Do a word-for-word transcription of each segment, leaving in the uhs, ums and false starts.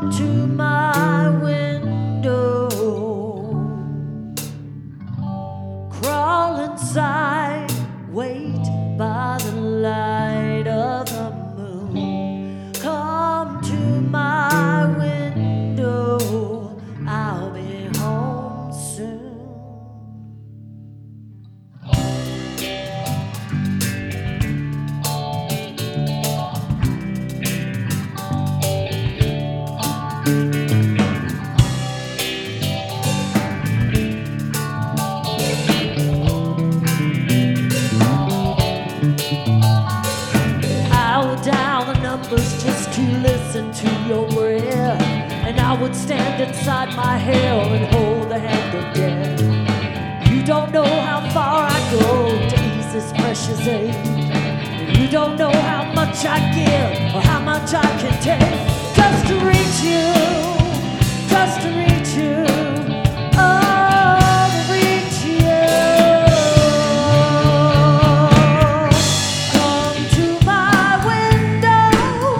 to my window, crawl inside, wait by the light of the moon. Come to my window, I'll be home soon. Just to listen to your breath, and I would stand inside my hell and hold the hand of death. You don't know how far I go to ease this precious ache. You don't know how much I give or how much I can take just to reach you, just to reach you. Oh, to reach you. Come to my window,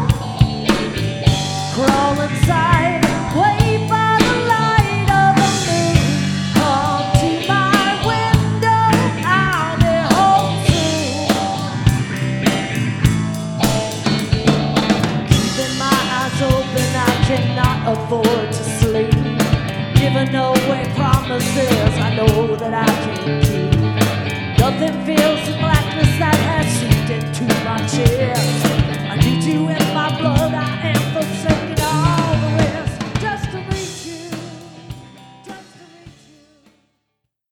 crawl inside, wait by the light of the moon. Come to my window, I'll be home soon. Keeping my eyes open, I cannot afford to sleep. Giving away promises I know that I can't keep. Nothing feels the blackness that has seeped into my chair.